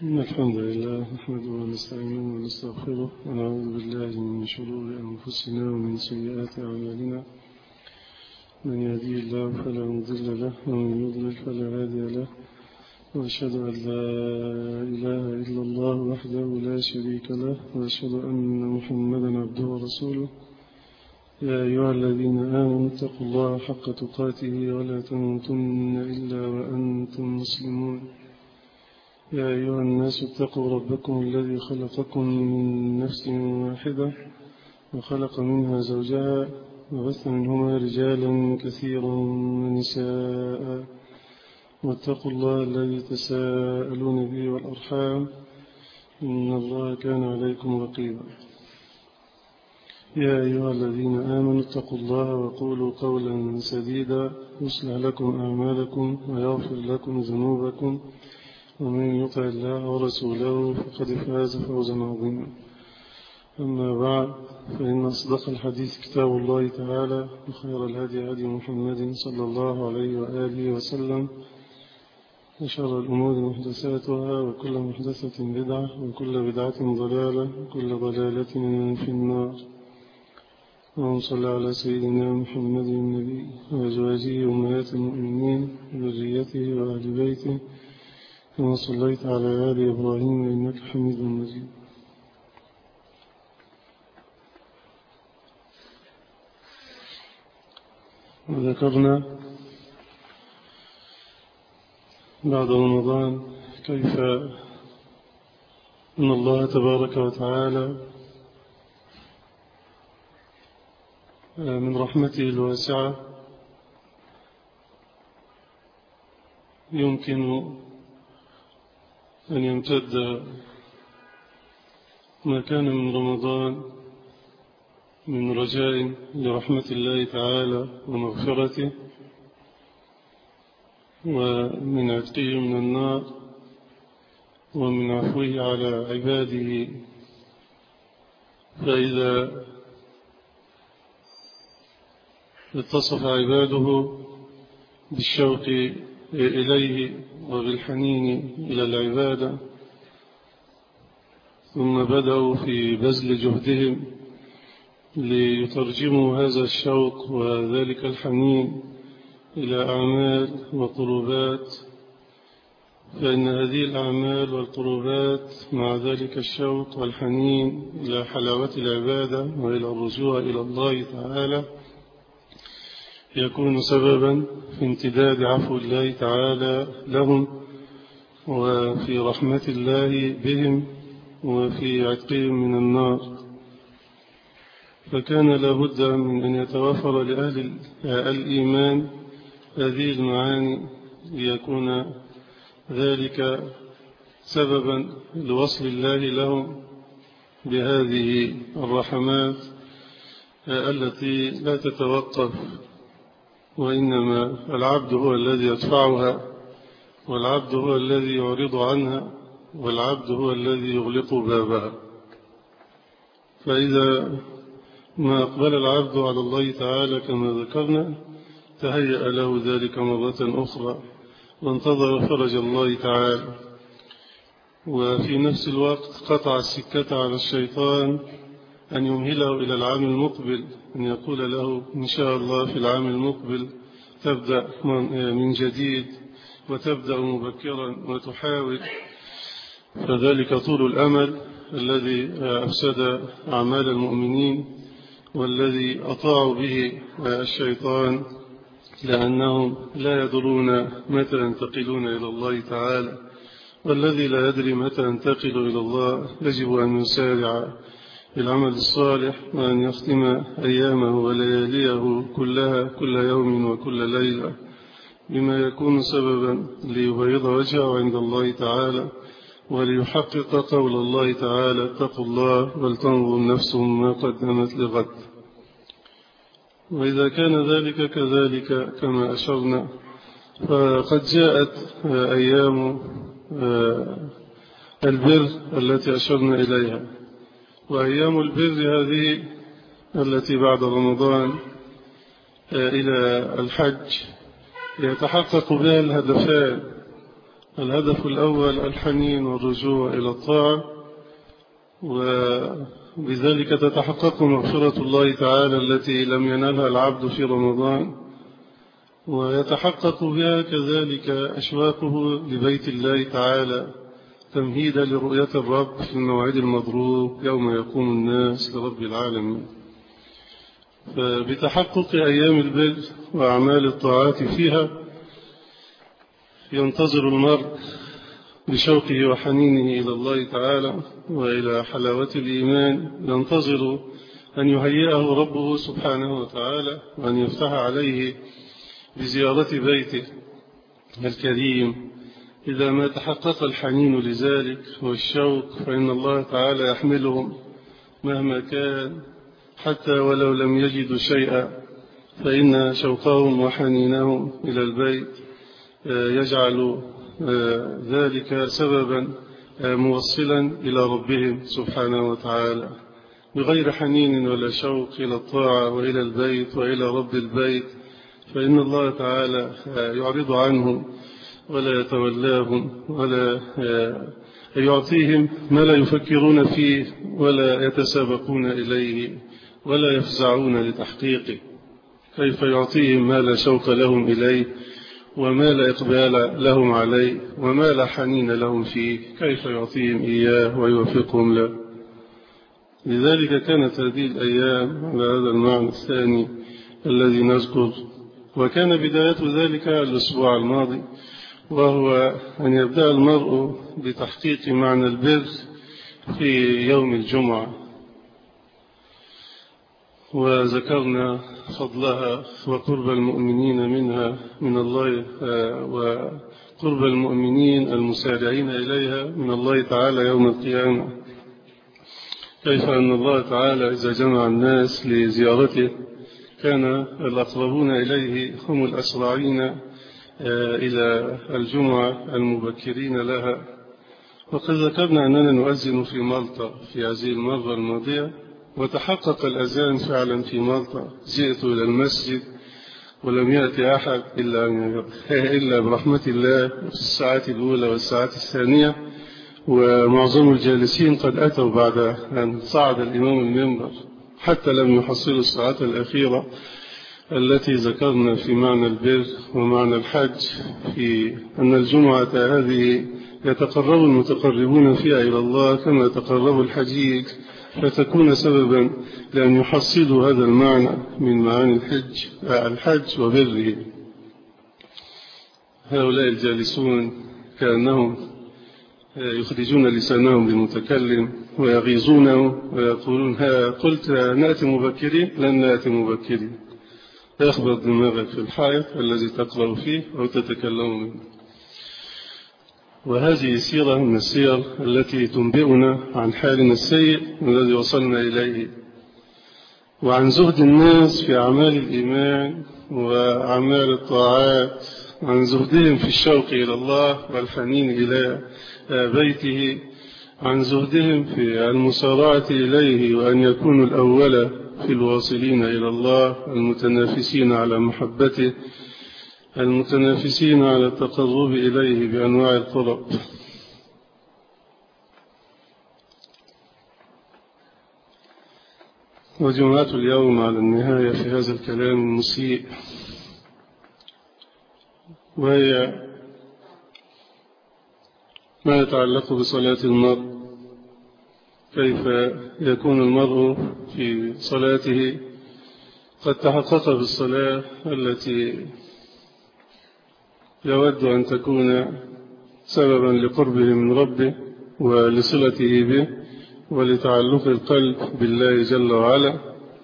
الحمد لله نحمده ونستعينه ونستغفره ونعوذ بالله من شرور أنفسنا ومن سيئات أعمالنا. من يهديه الله فلا مضل له ومن يضلل فلا هادي له، وأشهد أن لا إله إلا الله وحده لا شريك له، وأشهد أن محمدا عبده ورسوله. يا أيها الذين آمنوا اتقوا الله حق تقاته ولا تموتن إلا وأنتم مسلمون. يا أيها الناس اتقوا ربكم الذي خلقكم من نفس واحدة وخلق منها زوجها وبث منهما رجالا كثيرا ونساء، واتقوا الله الذي تساءلون به والأرحام إن الله كان عليكم رقيبا. يا أيها الذين آمنوا اتقوا الله وقولوا قولا سديدا يصلح لكم أعمالكم ويغفر لكم ذنوبكم، ومن يطع الله ورسوله فقد فاز فوزا عظيما. أما بعد، فإن أصدق الحديث كتاب الله تعالى، وخير الهدي هدي محمد صلى الله عليه وآله وسلم، وشر الأمور محدثاتها، وكل محدثة بدعة، وكل بدعة ضلالة، وكل ضلالة في النار. اللهم صل على سيدنا محمد النبي وأزواجه أمهات المؤمنين وذريته وأهل بيته كما صليت على آل إبراهيم إنك حميد مجيد. وذكرنا بعد رمضان كيف أن الله تبارك وتعالى من رحمته الواسعة يمكن أن يمتد ما كان من رمضان من رجاء لرحمة الله تعالى ومغفرته ومن عتقه من النار ومن عفوه على عباده. فإذا اتصف عباده بالشوق إليه وبالحنين إلى العبادة، ثم بدأوا في بذل جهدهم ليترجموا هذا الشوق وذلك الحنين إلى أعمال وقربات، فإن هذه الأعمال والقربات مع ذلك الشوق والحنين إلى حلاوة العبادة وإلى الرجوع إلى الله تعالى يكون سببا في امتداد عفو الله تعالى لهم، وفي رحمة الله بهم، وفي عتقهم من النار. فكان لابد من أن يتوفر لأهل الإيمان هذه المعاني ليكون ذلك سببا لوصل الله لهم بهذه الرحمات التي لا تتوقف، وإنما العبد هو الذي يدفعها، والعبد هو الذي يعرض عنها، والعبد هو الذي يغلق بابها. فإذا ما أقبل العبد على الله تعالى كما ذكرنا تهيأ له ذلك مرة أخرى وانتظر فرج الله تعالى، وفي نفس الوقت قطع السكة على الشيطان أن يمهله إلى العام المقبل، أن يقول له إن شاء الله في العام المقبل تبدأ من جديد وتبدأ مبكرا وتحاول. فذلك طول الأمل الذي أفسد أعمال المؤمنين والذي أطاعوا به الشيطان، لأنهم لا يدرون متى ينتقلون إلى الله تعالى، والذي لا يدري متى ينتقل إلى الله يجب أن يسارع بالعمل الصالح، وأن يختم أيامه ولياليه كلها كل يوم وكل ليلة بما يكون سببا ليبيض وجهه عند الله تعالى، وليحقق قول الله تعالى اتقوا الله ولتنظر نفس ما قدمت لغد. وإذا كان ذلك كذلك كما أشرنا، فقد جاءت أيام البر التي أشرنا إليها، وأيام البر هذه التي بعد رمضان إلى الحج يتحقق بها الهدفان الهدف الأول الحنين والرجوع إلى الطاعة، وبذلك تتحقق مغفرة الله تعالى التي لم ينالها العبد في رمضان، ويتحقق بها كذلك أشواقه لبيت الله تعالى تمهيدا لرؤية الرب في الموعد المضروب يوم يقوم الناس لرب العالمين. فبتحقق أيام البر وأعمال الطاعات فيها ينتظر المرء بشوقه وحنينه إلى الله تعالى وإلى حلاوة الإيمان، ينتظر أن يهيئه ربه سبحانه وتعالى وأن يفتح عليه بزيارة بيته الكريم. إذا ما تحقق الحنين لذلك والشوق فإن الله تعالى يحملهم مهما كان، حتى ولو لم يجدوا شيئا، فإن شوقهم وحنينهم إلى البيت يجعل ذلك سببا موصلا إلى ربهم سبحانه وتعالى. بغير حنين ولا شوق إلى الطاعة وإلى البيت وإلى رب البيت فإن الله تعالى يعرض عنهم ولا يتولاهم ولا يعطيهم ما لا يفكرون فيه ولا يتسابقون إليه ولا يفزعون لتحقيقه. كيف يعطيهم ما لا شوق لهم إليه وما لا إقبال لهم عليه وما لا حنين لهم فيه؟ كيف يعطيهم إياه ويوفقهم له؟ لذلك كانت هذه الأيام على هذا المعنى الثاني الذي نذكر، وكان بداية ذلك الأسبوع الماضي، وهو أن يبدأ المرء بتحقيق معنى البر في يوم الجمعة. وذكرنا فضلها وقرب المؤمنين منها من الله، وقرب المؤمنين المسارعين إليها من الله تعالى يوم القيامة. كيف أن الله تعالى إذا جمع الناس لزيارته كان الأقربون إليه هم الأسرعين إلى الجمعة المبكرين لها. وقد ذكرنا أننا نؤذن في مالطا في هذه المرة الماضية، وتحقق الأذان فعلا في مالطا. جئت إلى المسجد ولم يأتي أحد إلا برحمة الله في الساعات الأولى والساعات الثانية، ومعظم الجالسين قد أتوا بعد أن صعد الإمام المنبر، حتى لم يحصلوا الساعات الأخيرة التي ذكرنا في معنى البر ومعنى الحج، في أن الجمعة هذه يتقرب المتقربون فيها إلى الله كما يتقرب الحجيج، فتكون سببا لأن يحصلوا هذا المعنى من معاني الحج وبره. هؤلاء الجالسون كأنهم يخرجون لسانهم للمتكلم ويغيظونه ويقولون: ها قلت نأتي مبكرين؟ لن نأتي مبكرين. يخبط دماغك في الحائط الذي تقرأ فيه أو تتكلم منه. وهذه سيرة من السير التي تنبئنا عن حالنا السيء الذي وصلنا إليه، وعن زهد الناس في أعمال الإيمان وأعمال الطاعات، عن زهدهم في الشوق إلى الله والحنين إلى بيته، عن زهدهم في المسارعة إليه وأن يكونوا الأول في الواصلين إلى الله، المتنافسين على محبته، المتنافسين على التقرب إليه بأنواع القرب. وجمعة اليوم على النهاية في هذا الكلام المسيء، وهي ما يتعلق بصلاة المرء. كيف يكون المرء في صلاته قد تحقق بالصلاة التي يود أن تكون سببا لقربه من ربه ولصلته به ولتعلق القلب بالله جل وعلا.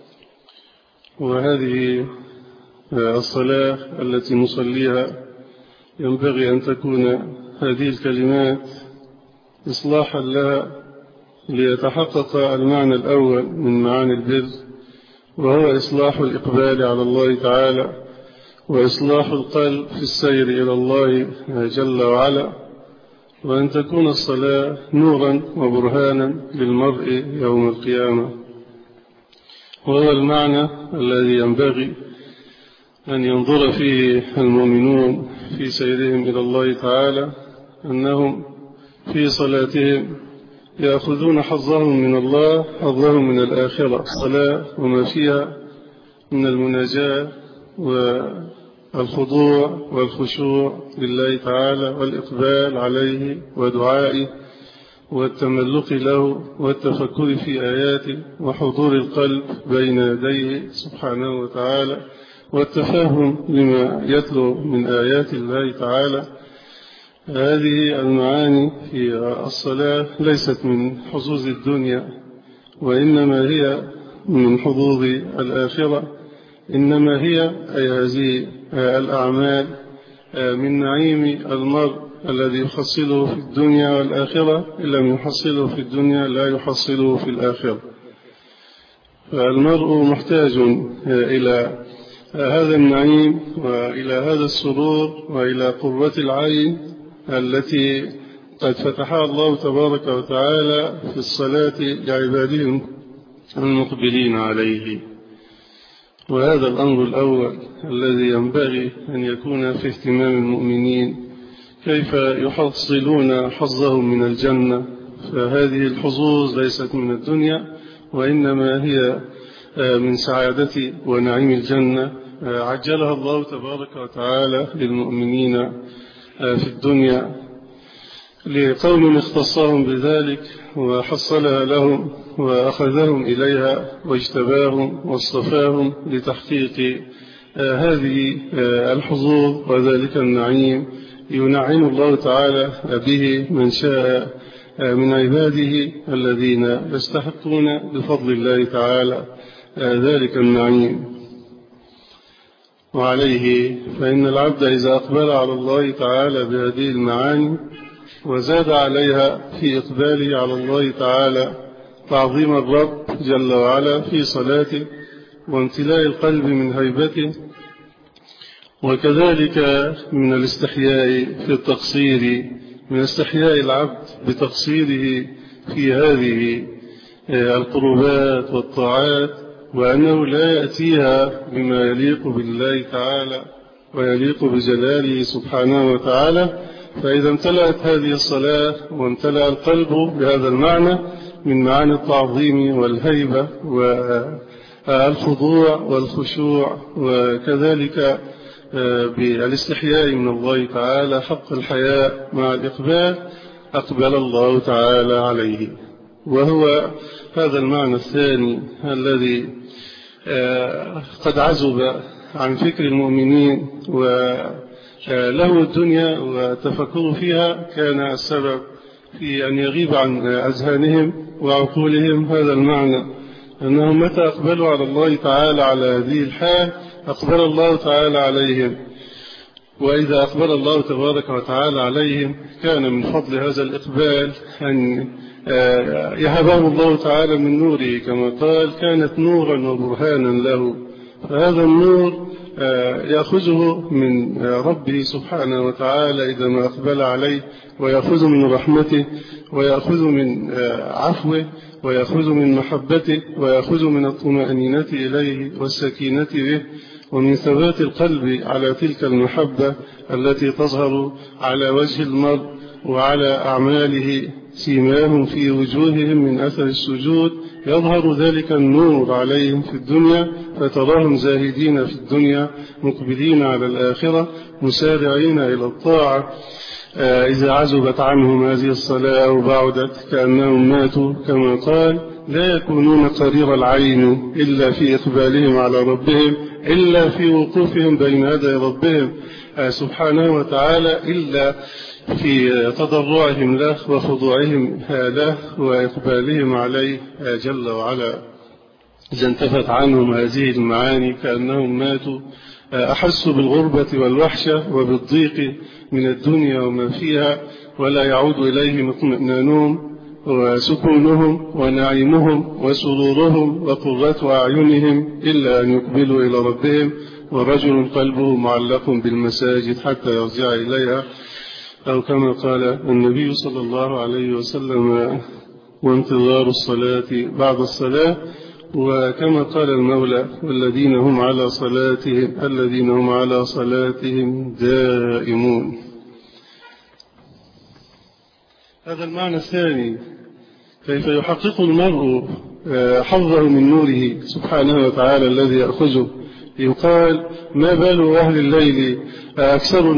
وهذه الصلاة التي نصليها ينبغي أن تكون هذه الكلمات إصلاحا لها ليتحقق المعنى الأول من معاني البر، وهو إصلاح الإقبال على الله تعالى وإصلاح القلب في السير إلى الله جل وعلا، وأن تكون الصلاة نورا وبرهانا للمرء يوم القيامة. وهو المعنى الذي ينبغي أن ينظر فيه المؤمنون في سيرهم إلى الله تعالى، أنهم في صلاتهم يأخذون حظهم من الله، حظهم من الآخرة، الصلاة وما فيها من المناجاة والخضوع والخشوع لله تعالى والإقبال عليه ودعائه والتملق له والتفكر في آياته وحضور القلب بين يديه سبحانه وتعالى والتفاهم لما يتلو من آيات الله تعالى. هذه المعاني في الصلاة ليست من حظوظ الدنيا، وإنما هي من حظوظ الآخرة، إنما هي أي هذه الأعمال من نعيم المرء الذي يحصله في الدنيا والآخرة، إن لم يحصله في الدنيا لا يحصله في الآخرة. فالمرء محتاج إلى هذا النعيم وإلى هذا السرور وإلى قرة العين التي قد فتحها الله تبارك وتعالى في الصلاة لعبادهم المقبلين عليه. وهذا الأمر الأول الذي ينبغي أن يكون في اهتمام المؤمنين، كيف يحصلون حظهم من الجنة. فهذه الحظوظ ليست من الدنيا، وإنما هي من سعادة ونعيم الجنة عجلها الله تبارك وتعالى للمؤمنين في الدنيا، لقوم اختصهم بذلك وحصلها لهم وأخذهم إليها واجتباهم واصطفاهم لتحقيق هذه الحظوظ وذلك النعيم ينعم الله تعالى به من شاء من عباده الذين يستحقون بفضل الله تعالى ذلك النعيم. وعليه فإن العبد إذا أقبل على الله تعالى بهذه المعاني وزاد عليها في إقباله على الله تعالى تعظيم الرب جل وعلا في صلاته وامتلاء القلب من هيبته، وكذلك من الاستحياء في التقصير، من استحياء العبد بتقصيره في هذه القربات والطاعات، وأنه لا يأتيها بما يليق بالله تعالى ويليق بجلاله سبحانه وتعالى. فإذا امتلأت هذه الصلاة وامتلأ القلب بهذا المعنى من معاني التعظيم والهيبة والخضوع والخشوع، وكذلك بالاستحياء من الله تعالى حق الحياء مع الإقبال، أقبل الله تعالى عليه. وهو هذا المعنى الثاني الذي قد عزب عن فكر المؤمنين وله الدنيا وتفكر فيها كان السبب في أن يغيب عن أذهانهم وعقولهم هذا المعنى، أنهم متى أقبلوا على الله تعالى على هذه الحال أقبل الله تعالى عليهم، وإذا أقبل الله تبارك وتعالى عليهم كان من فضل هذا الإقبال أن يهبهم الله تعالى من نوره، كما قال كانت نورا وبرهانا له. فهذا النور يأخذه من ربه سبحانه وتعالى إذا ما أقبل عليه، ويأخذ من رحمته، ويأخذ من عفوه، ويأخذ من محبته، ويأخذ من الطمأنينة إليه والسكينة به، ومن ثبات القلب على تلك المحبة التي تظهر على وجه المرء وعلى أعماله، سيماهم في وجوههم من أثر السجود، يظهر ذلك النور عليهم في الدنيا، فتراهم زاهدين في الدنيا مقبلين على الآخرة مسارعين إلى الطاعة. إذا عزبت عنهم هذه الصلاة أو بعدت كأنهم ماتوا، كما قال لا يكونون قرير العين إلا في إقبالهم على ربهم، إلا في وقوفهم بين يدي ربهم سبحانه وتعالى، إلا في تضرعهم له وخضوعهم له وإقبالهم عليه جل وعلا. إذا انتفت عنهم هذه المعاني كأنهم ماتوا، أحسوا بالغربة والوحشة وبالضيق من الدنيا وما فيها، ولا يعود إليهم اطمئنانهم وسكونهم ونعيمهم وسرورهم وقرة أعينهم إلا أن يقبلوا إلى ربهم، ورجل قلبه معلق بالمساجد حتى يرجع إليها، أو كما قال النبي صلى الله عليه وسلم وانتظار الصلاة بعد الصلاة، وكما قال المولى والذين هم على صلاتهم دائمون. هذا المعنى الثاني، كيف يحقق المرء حظه من نوره سبحانه وتعالى الذي يأخذه. يقال ما بال أهل الليل أكثر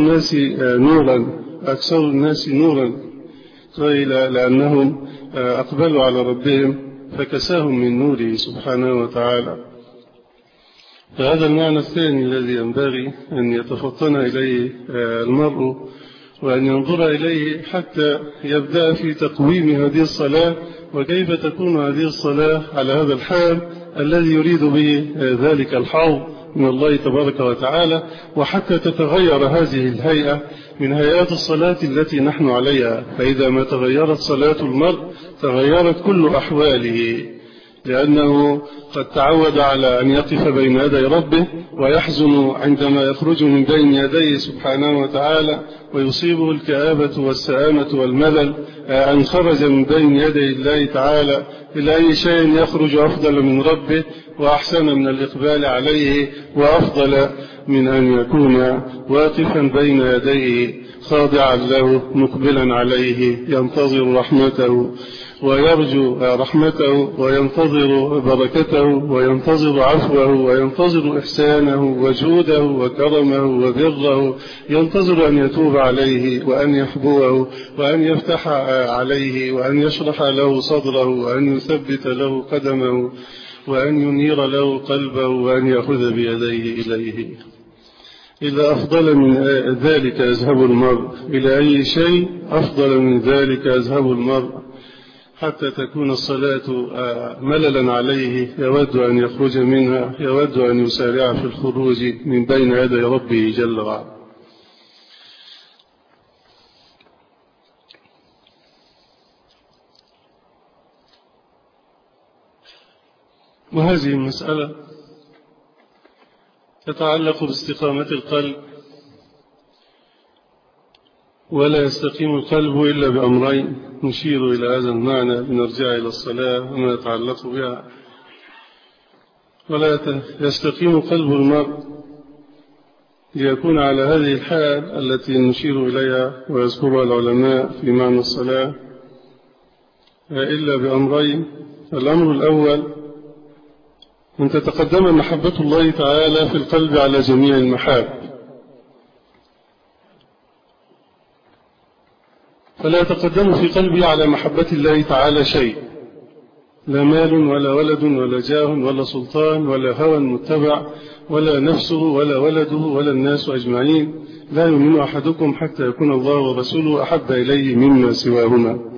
الناس نورا قيل لأنهم أقبلوا على ربهم فكساهم من نوره سبحانه وتعالى. فهذا المعنى الثاني الذي ينبغي أن يتفطن إليه المرء وأن ينظر إليه حتى يبدأ في تقويم هذه الصلاة، وكيف تكون هذه الصلاة على هذا الحال الذي يريد به ذلك الحظ من الله تبارك وتعالى، وحتى تتغير هذه الهيئة من هيئات الصلاة التي نحن عليها. فإذا ما تغيرت صلاة المرء تغيرت كل أحواله، لأنه قد تعود على أن يقف بين يدي ربه ويحزن عندما يخرج من بين يديه سبحانه وتعالى، ويصيبه الكآبة والسآمة والملل أن خرج من بين يدي الله تعالى إلى أي شيء يخرج أفضل من ربه وأحسن من الإقبال عليه، وأفضل من أن يكون واقفا بين يديه خاضعا له مقبلا عليه ينتظر رحمته ويرجو رحمته وينتظر بركته وينتظر عفوه وينتظر إحسانه وجوده وكرمه وبره، ينتظر أن يتوب عليه وأن يحبوه وأن يفتح عليه وأن يشرح له صدره وأن يثبت له قدمه وأن ينير له قلبه وأن يأخذ بيديه إليه. إذا أفضل من ذلك يذهب المرء إلى أي شيء أفضل من ذلك يذهب المرء، حتى تكون الصلاة مللا عليه يود أن يخرج منها، يود أن يسارع في الخروج من بين يدي ربه جل وعلا. وهذه المسألة تتعلق باستقامة القلب، ولا يستقيم القلب إلا بأمرين نشير إلى هذا المعنى لنرجع إلى الصلاة وما يتعلق بها. ولا يستقيم قلب المرء ليكون على هذه الحال التي نشير إليها ويذكرها العلماء في معنى الصلاة إلا بأمرين. الأمر الأول أن تتقدم محبة الله تعالى في القلب على جميع المحاب، فلا يتقدم في قلبي على محبة الله تعالى شيء، لا مال ولا ولد ولا جاه ولا سلطان ولا هوى متبع ولا نفسه ولا ولده ولا الناس أجمعين. لا يؤمن أحدكم حتى يكون الله ورسوله أحب إليه مما سواهما.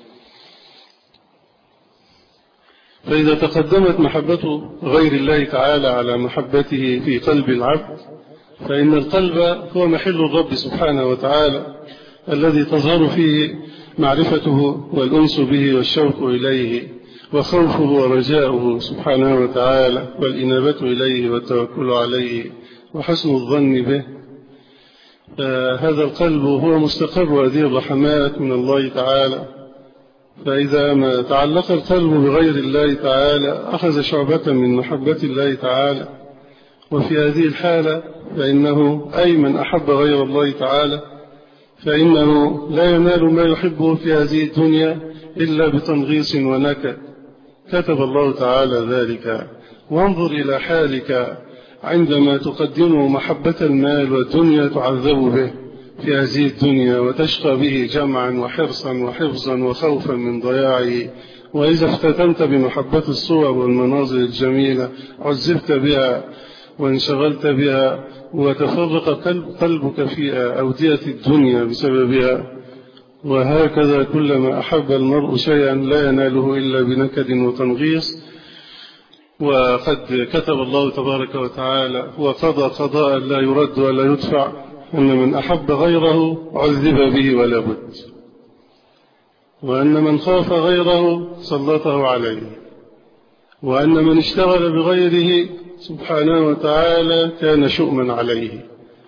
فإذا تقدمت محبة غير الله تعالى على محبته في قلب العبد، فإن القلب هو محل الرب سبحانه وتعالى الذي تظهر فيه معرفته والأنس به والشوق إليه وخوفه ورجاؤه سبحانه وتعالى والإنابة إليه والتوكل عليه وحسن الظن به. هذا القلب هو مستقر هذه الرحمات من الله تعالى. فإذا ما تعلق القلب بغير الله تعالى أخذ شعبة من محبة الله تعالى، وفي هذه الحالة فإنه أي من أحب غير الله تعالى فإنه لا ينال ما يحبه في هذه الدنيا إلا بتنغيص ونكد، كتب الله تعالى ذلك. وانظر إلى حالك عندما تقدم محبة المال والدنيا تعذب به في هذه الدنيا وتشقى به جمعا وحرصا وحفظا وخوفا من ضياعه، وإذا افتتنت بمحبة الصور والمناظر الجميلة عذبت بها وانشغلت بها وتفرق قلبك في أودية الدنيا بسببها. وهكذا كلما أحب المرء شيئا لا يناله إلا بنكد وتنغيص. وقد كتب الله تبارك وتعالى وقضى قضاء لا يرد ولا يدفع أن من أحب غيره عذب به ولا بد، وأن من خاف غيره سلطه عليه، وأن من اشتغل بغيره سبحانه وتعالى كان شؤما عليه،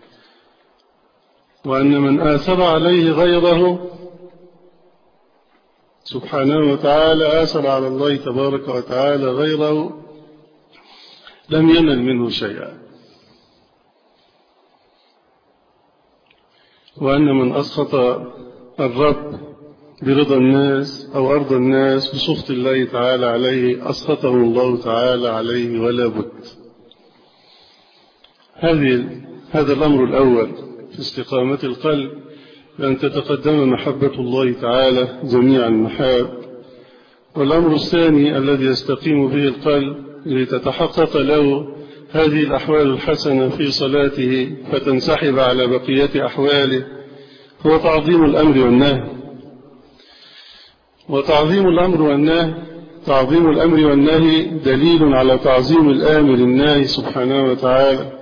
وأن من آثر عليه غيره سبحانه وتعالى آثر على الله تبارك وتعالى غيره لم ينل منه شيئا، وأن من أسخط الرب برضا الناس أو أرضى الناس بسخط الله تعالى عليه أسخطه الله تعالى عليه ولا بد. هذا الأمر الأول في استقامة القلب، أن تتقدم محبة الله تعالى جميع المحاب. والأمر الثاني الذي يستقيم به القلب لتتحقق له هذه الأحوال الحسنة في صلاته فتنسحب على بقية أحواله هو تعظيم الأمر والنهي. وتعظيم تعظيم الأمر والنهي دليل على تعظيم الآمر الناهي سبحانه وتعالى.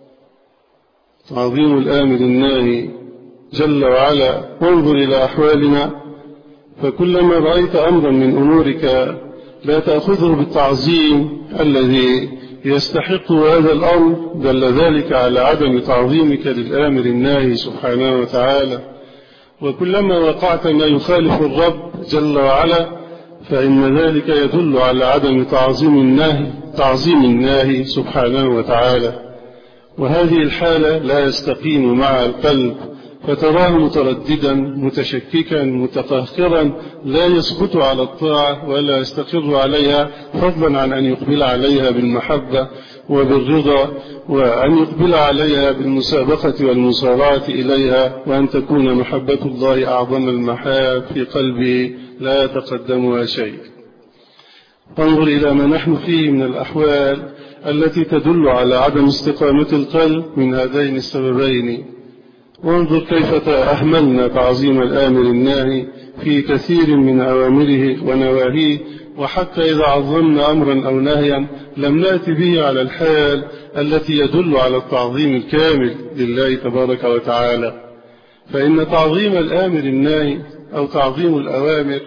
تعظيم الآمر الناهي جل وعلا. وانظر إلى أحوالنا، فكلما رأيت أمرا من أمورك لا تأخذه بالتعظيم الذي يستحق هذا الأمر دل ذلك على عدم تعظيمك للآمر الناهي سبحانه وتعالى. وكلما وقعت ما يخالف الرب جل وعلا فإن ذلك يدل على عدم تعظيم الناهي سبحانه وتعالى. وهذه الحالة لا يستقيم مع القلب، فتراه مترددا متشككا متقهقرا لا يسقط على الطاعة ولا يستقر عليها، فضلا عن أن يقبل عليها بالمحبة وبالرضا، وأن يقبل عليها بالمسابقة والمصارعة إليها، وأن تكون محبة الله أعظم المحاب في قلبه لا يتقدمها شيء. انظر إلى ما نحن فيه من الأحوال التي تدل على عدم استقامة القلب من هذين السببين. وانظر كيف أهملنا تعظيم الآمر الناهي في كثير من أوامره ونواهيه، وحتى إذا عظمنا أمرا أو نهيا لم نأتي به على الحال التي يدل على التعظيم الكامل لله تبارك وتعالى. فإن تعظيم الآمر الناهي أو تعظيم الأوامر،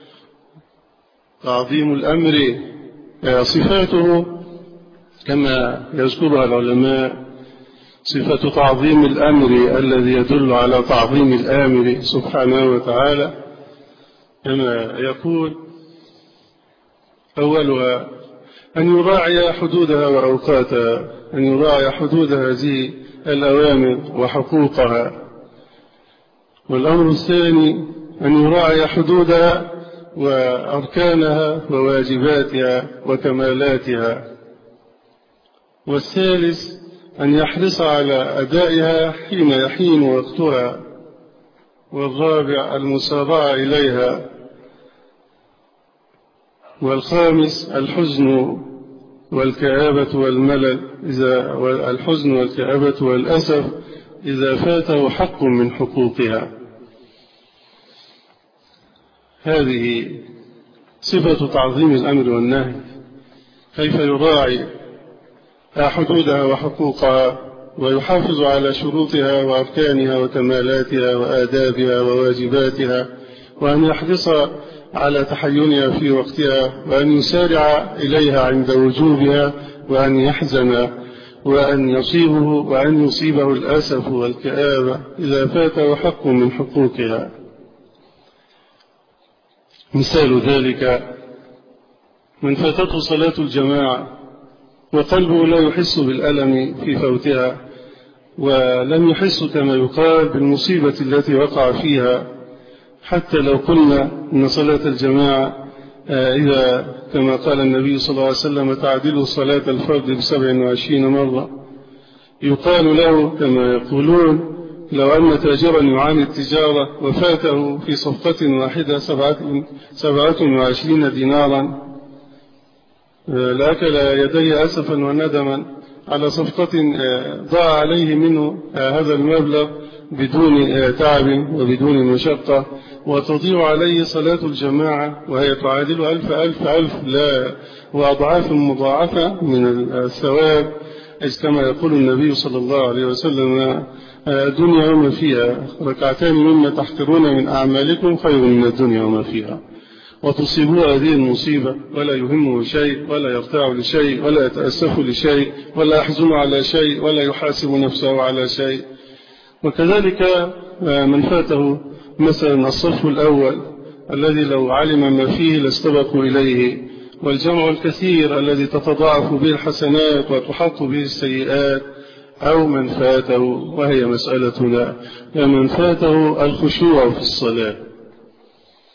تعظيم الأمر صفاته كما يذكرها العلماء صفة تعظيم الأمر الذي يدل على تعظيم الآمر سبحانه وتعالى، كما يقول أولها أن يراعي حدودها وأوقاتها، أن يراعي حدود هذه الأوامر وحقوقها. والأمر الثاني أن يراعي حدودها وأركانها وواجباتها وكمالاتها. والثالث أن يحرص على أدائها حين يحين وقتها. والرابع المسارعة إليها. والخامس الحزن والكآبة والملل، الحزن والكآبة والأسف إذا فاته حق من حقوقها. هذه صفة تعظيم الأمر والنهي، كيف يراعي حدودها وحقوقها ويحافظ على شروطها وأركانها وكمالاتها وآدابها وواجباتها، وأن يحرص على تحينها في وقتها، وأن يسارع إليها عند وجوبها، وأن يحزن وأن يصيبه الأسف والكآبة إذا فاته حق من حقوقها. مثال ذلك من فاتته صلاة الجماعة وقلبه لا يحس بالألم في فوتها، ولم يحس كما يقال بالمصيبة التي وقع فيها، حتى لو قلنا أن صلاة الجماعة إذا كما قال النبي صلى الله عليه وسلم تعدل صلاة الفرد ب27 مرة، يقال له كما يقولون لو أن تاجرا يعاني التجارة وفاته في صفقة واحدة 27 دينارا لأكل يديه أسفا وندما على صفقة ضاع عليه منه هذا المبلغ بدون تعب وبدون مشقة، وتضيع عليه صلاة الجماعة وهي تعادل ألف لا وأضعاف مضاعفة من الثواب، كما يقول النبي صلى الله عليه وسلم الدنيا وما فيها، ركعتان مما تحقرون من أعمالكم خير من الدنيا وما فيها. وتصيبوا هذه المصيبة ولا يهمه شيء ولا يرتاع لشيء ولا يتأسف لشيء ولا يحزن على شيء ولا يحاسب نفسه على شيء. وكذلك من فاته مثلا الصف الأول الذي لو علم ما فيه لاستبقوا إليه، والجمع الكثير الذي تتضاعف به الحسنات وتحط به السيئات، أو من فاته وهي مسألتنا من فاته الخشوع في الصلاة.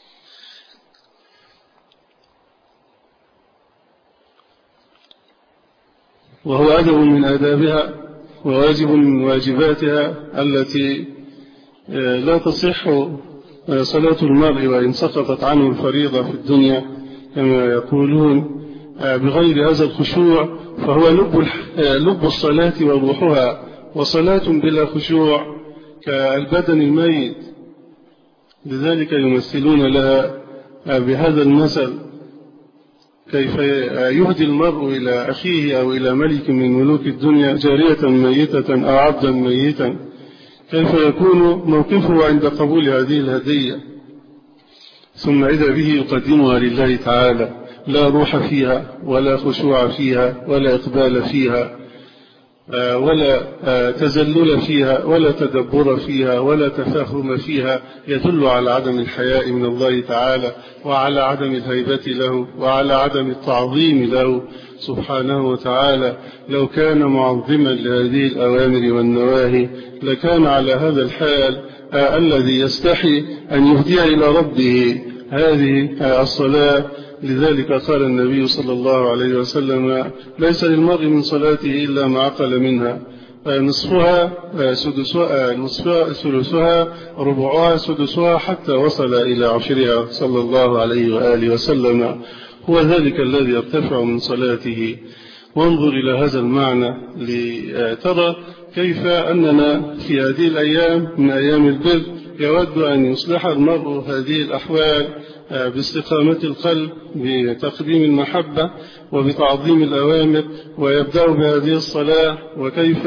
وهو أدب من آدابها وواجب من واجباتها التي لا تصح صلاة المرء وإن سقطت عنه الفريضة في الدنيا كما يقولون بغير هذا الخشوع، فهو لب الصلاة وروحها. وصلاة بلا خشوع كالبدن الميت، لذلك يمثلون لها بهذا المثل: كيف يهدي المرء إلى أخيه أو إلى ملك من ملوك الدنيا جارية ميتة أو عبدا ميتا، كيف يكون موقفه عند قبول هذه الهدية؟ ثم إذا به يقدمها لله تعالى، لا روح فيها ولا خشوع فيها ولا إقبال فيها ولا تزلل فيها ولا تدبر فيها ولا تفاهم فيها، يدل على عدم الحياء من الله تعالى وعلى عدم الهيبة له وعلى عدم التعظيم له سبحانه وتعالى. لو كان معظما لهذه الأوامر والنواهي لكان على هذا الحال الذي يستحي أن يهدي إلى ربه هذه الصلاة. لذلك قال النبي صلى الله عليه وسلم: ليس للمرء من صلاته إلا ما عقل منها، نصفها سدسها نصفها ثلثها ربعها سدسها حتى وصل إلى عشرها صلى الله عليه وآله وسلم. هو ذلك الذي يرتفع من صلاته. وانظر إلى هذا المعنى لترى كيف أننا في هذه الأيام من أيام البر يود أن يصلح المرء هذه الأحوال باستقامة القلب، بتقديم المحبة وبتعظيم الأوامر، ويبدأ بهذه الصلاة، وكيف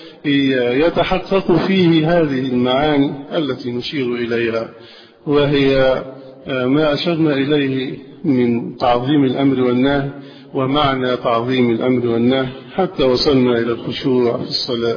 يتحقق فيه هذه المعاني التي نشير إليها، وهي ما أشرنا إليه من تعظيم الأمر والنهي ومعنى تعظيم الأمر والنهي حتى وصلنا إلى الخشوع في الصلاة.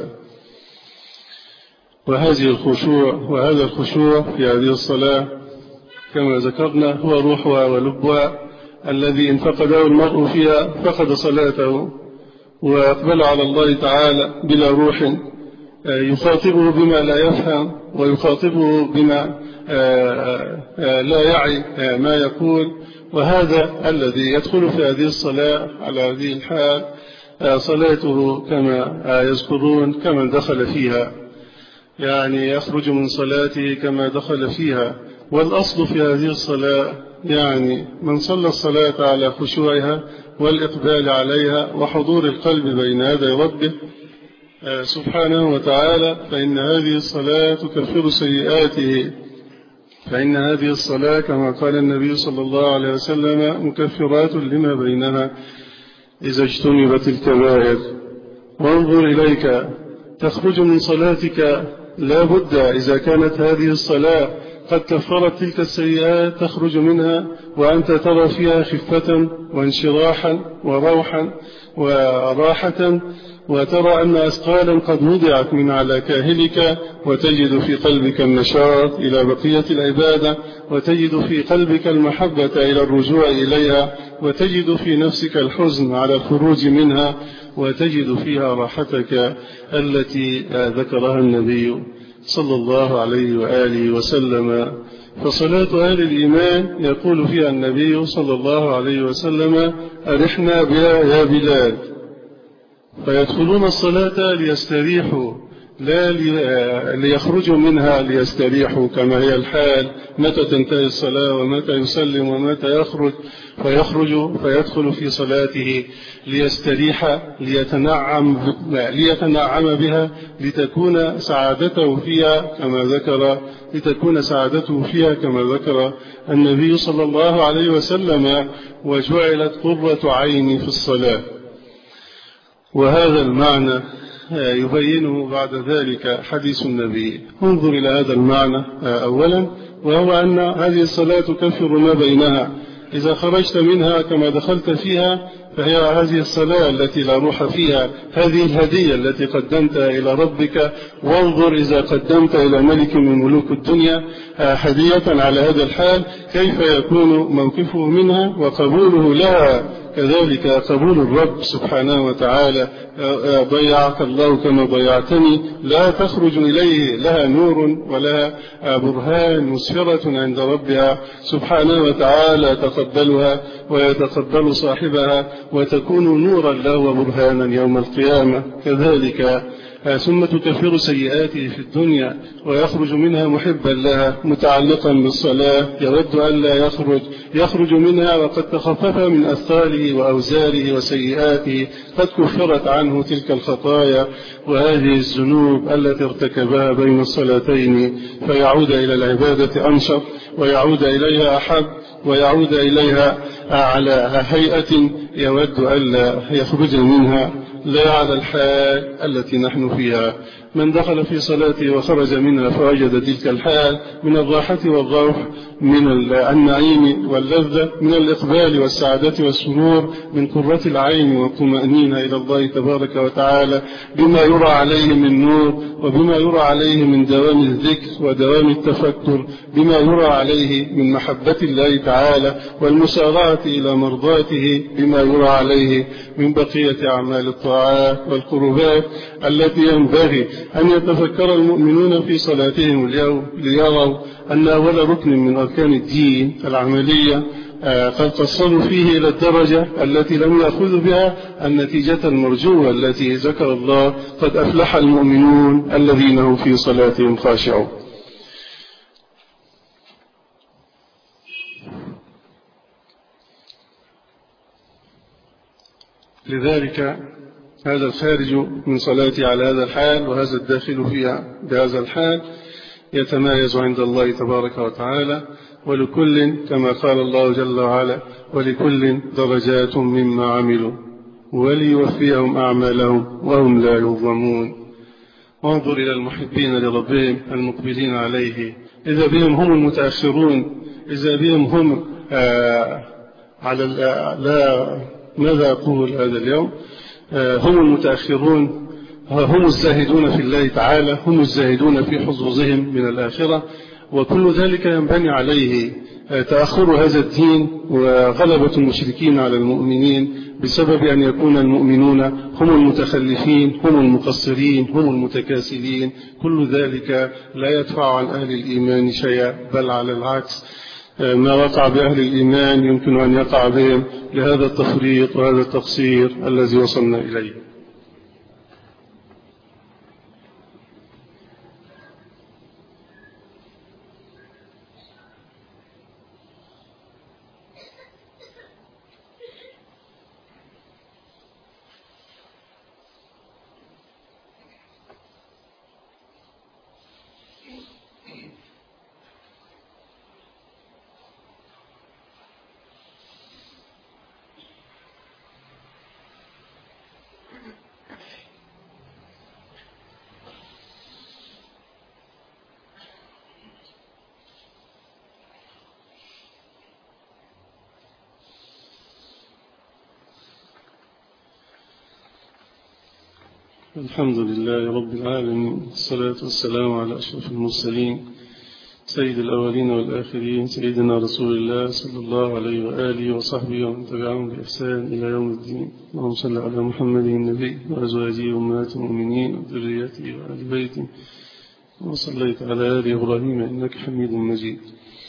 وهذه الخشوع وهذا الخشوع في هذه الصلاة كما ذكرنا هو روحها ولبها، الذي إن فقده المرء فيها فقد صلاته وأقبل على الله تعالى بلا روح، يخاطبه بما لا يفهم ويخاطبه بما لا يعي ما يقول. وهذا الذي يدخل في هذه الصلاة على هذه الحال صلاته كما يذكرون كمن دخل فيها، يعني يخرج من صلاته كما دخل فيها. والأصل في هذه الصلاة يعني من صلى الصلاة على خشوعها والإقبال عليها وحضور القلب بين يدي ربه سبحانه وتعالى، فإن هذه الصلاة تكفر سيئاته، فإن هذه الصلاة كما قال النبي صلى الله عليه وسلم مكفرات لما بينها إذا اجتنبت الكبائر. وانظر إليك تخرج من صلاتك لا بد إذا كانت هذه الصلاة قد كفرت تلك السيئات تخرج منها وأنت ترى فيها خفة وانشراحا وروحا وراحة، وترى أن أثقالا قد وضعت من على كاهلك، وتجد في قلبك النشاط إلى بقية العبادة، وتجد في قلبك المحبة إلى الرجوع إليها، وتجد في نفسك الحزن على الخروج منها، وتجد فيها راحتك التي ذكرها النبي صلى الله عليه وآله وسلم. فصلاة أهل الإيمان يقول فيها النبي صلى الله عليه وسلم: أرحنا بها يا بلال. فيدخلون الصلاة ليستريحوا لا ليخرجوا منها ليستريحوا كما هي الحال، متى تنتهي الصلاة ومتى يسلم ومتى يخرج، فيدخل في صلاته ليستريح ليتنعم بها لتكون سعادته فيها كما ذكر النبي صلى الله عليه وسلم: وجعلت قرة عيني في الصلاة. وهذا المعنى يبينه بعد ذلك حديث النبي. انظر إلى هذا المعنى أولا، وهو أن هذه الصلاة تكفر ما بينها. إذا خرجت منها كما دخلت فيها فهي هذه الصلاة التي لا روح فيها، هذه الهدية التي قدمت إلى ربك. وانظر إذا قدمت إلى ملك من ملوك الدنيا هدية على هذا الحال كيف يكون موقفه منها وقبوله لها كذلك قبول الرب سبحانه وتعالى. ضيعك الله كما ضيعتني، لا تخرج إليه لها نور ولا برهان مسفرة عند ربها سبحانه وتعالى تقبلها ويتقبل صاحبها وتكون نورا له وبرهانا يوم القيامة. كذلك ثم تكفر سيئاته في الدنيا ويخرج منها محبا لها متعلقا بالصلاة، يود أن لا يخرج منها وقد تخفف من أثقاله وأوزاره وسيئاته، قد كفرت عنه تلك الخطايا وهذه الذنوب التي ارتكبها بين الصلاتين، فيعود إلى العبادة أنشط ويعود إليها أحب ويعود إليها على هيئة يود ألا يخرج منها لا على الحال التي نحن فيها. من دخل في صلاته وخرج منها فوجد تلك الحال من الراحة والروح، من النعيم واللذة، من الإقبال والسعادة والسرور، من قرة العين والطمأنينة إلى الله تبارك وتعالى، بما يرى عليه من نور وبما يرى عليه من دوام الذكر ودوام التفكر، بما يرى عليه من محبة الله تعالى والمسارعة إلى مرضاته، بما يرى عليه من بقية أعمال الطاعات والقربات التي ينبغي أن يتفكر المؤمنون في صلاتهم اليوم ليروا أن أول ركن من أركان الدين العملية قد تصل فيه إلى الدرجة التي لم يأخذ بها النتيجة المرجوة التي ذكر الله: قد أفلح المؤمنون الذين هم في صلاتهم خاشعون. لذلك هذا الخارج من صلاته على هذا الحال وهذا الداخل فيها بهذا الحال يتمايز عند الله تبارك وتعالى، ولكل كما قال الله جل وعلا: ولكل درجات مما عملوا وليوفيهم أعمالهم وهم لا يظلمون. وانظر إلى المحبين لربهم المقبلين عليه، إذا بهم هم المتأخرون، إذا بهم هم ماذا أقول هذا اليوم؟ هم المتأخرون، هم الزاهدون في الله تعالى، هم الزاهدون في حظوظهم من الآخرة، وكل ذلك ينبني عليه تأخر هذا الدين وغلبة المشركين على المؤمنين بسبب أن يكون المؤمنون هم المتخلفين، هم المقصرين، هم المتكاسلين. كل ذلك لا يدفع عن أهل الإيمان شيئا، بل على العكس، ما وقع بأهل الإيمان يمكن أن يقع بهم لهذا التفريط وهذا التقصير الذي وصلنا إليه. الحمد لله رب العالمين، الصلاة والسلام على أشرف المرسلين سيد الأولين والآخرين، سيدنا رسول الله صلى الله عليه وآله وصحبه ومن تبعهم بإحسان إلى يوم الدين. اللهم صل على محمد النبي وأزواجه أمهات المؤمنين وذريته وآل بيته، وصليت على آل إبراهيم إنك حميد مجيد.